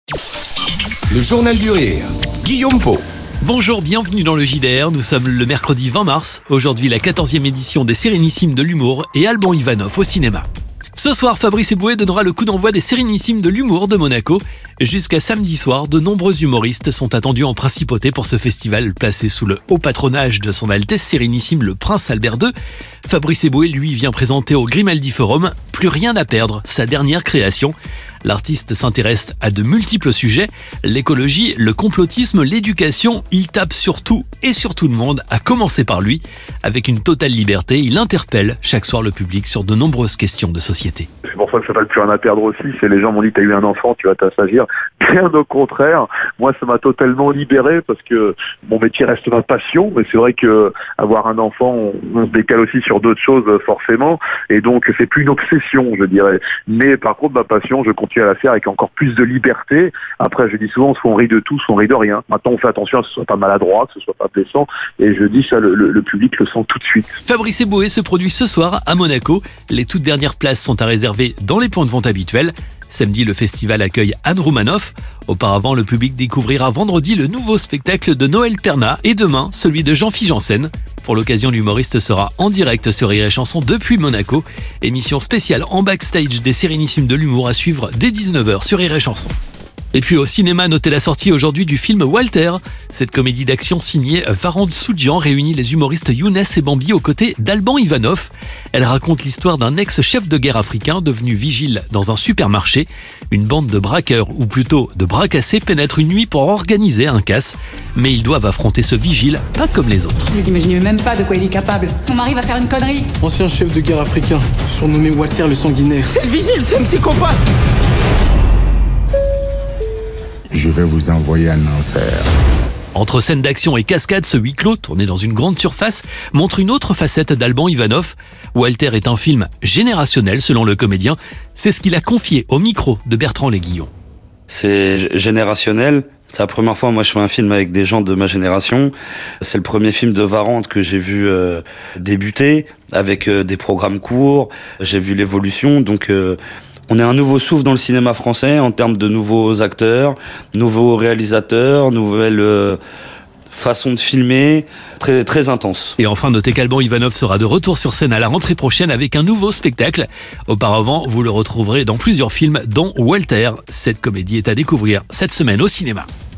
Le journal du rire, Guillaume Pau. Bonjour, bienvenue dans le JDR, nous sommes le mercredi 20 mars, aujourd'hui la 14e édition des Sérénissimes de l'humour et Alban Ivanov au cinéma. Ce soir, Fabrice Eboué donnera le coup d'envoi des Sérénissimes de l'humour de Monaco. Jusqu'à samedi soir, de nombreux humoristes sont attendus en principauté pour ce festival placé sous le haut patronage de son Altesse Sérénissime le Prince Albert II. Fabrice Eboué, lui, vient présenter au Grimaldi Forum Plus rien à perdre, sa dernière création. L'artiste s'intéresse à de multiples sujets, l'écologie, le complotisme, l'éducation. Il tape sur tout et sur tout le monde, à commencer par lui. Avec une totale liberté, il interpelle chaque soir le public sur de nombreuses questions de société. C'est pour ça que ça s'appelle Plus rien à perdre aussi. C'est les gens m'ont dit t'as eu un enfant, tu vas t'assagir. Bien au contraire, moi ça m'a totalement libéré parce que mon métier reste ma passion, mais c'est vrai que avoir un enfant, on se décale aussi sur d'autres choses forcément, et donc c'est plus une obsession, je dirais. Mais par contre ma passion, je continue à la faire avec encore plus de liberté. Après je dis souvent, soit on rit de tout, soit on rit de rien. Maintenant on fait attention à ce que ce soit pas maladroit, que ce soit pas blessant, et je dis ça, le public le sent tout de suite. Fabrice Eboué se produit ce soir à Monaco. Les toutes dernières places sont à réserver dans les points de vente habituels. Samedi, le festival accueille Anne Roumanoff. Auparavant, le public découvrira vendredi le nouveau spectacle de Noël Perna et demain, celui de Jean-Philippe Janssen. Pour l'occasion, l'humoriste sera en direct sur Rire et Chanson depuis Monaco. Émission spéciale en backstage des Sérénissimes de l'humour à suivre dès 19h sur Rire et Chanson. Et puis au cinéma, notez la sortie aujourd'hui du film Walter. Cette comédie d'action signée Varun Soudjian réunit les humoristes Younes et Bambi aux côtés d'Alban Ivanov. Elle raconte l'histoire d'un ex-chef de guerre africain devenu vigile dans un supermarché. Une bande de braqueurs, ou plutôt de bras cassés, pénètre une nuit pour organiser un casse. Mais ils doivent affronter ce vigile, pas comme les autres. Vous imaginez même pas de quoi il est capable. Mon mari va faire une connerie. Ancien chef de guerre africain, surnommé Walter le Sanguinaire. C'est le vigile, c'est un psychopathe. Je vais vous envoyer en enfer. Entre scènes d'action et cascades, ce huis clos, tourné dans une grande surface, montre une autre facette d'Alban Ivanov. Walter est un film générationnel, selon le comédien. C'est ce qu'il a confié au micro de Bertrand Léguillon. C'est générationnel. C'est la première fois, moi, je fais un film avec des gens de ma génération. C'est le premier film de Varun que j'ai vu débuter, avec des programmes courts. J'ai vu l'évolution, donc... On est un nouveau souffle dans le cinéma français en termes de nouveaux acteurs, nouveaux réalisateurs, nouvelle façon de filmer, très, très intense. Et enfin, notez qu'Alban Ivanov sera de retour sur scène à la rentrée prochaine avec un nouveau spectacle. Auparavant, vous le retrouverez dans plusieurs films, dont Walter. Cette comédie est à découvrir cette semaine au cinéma.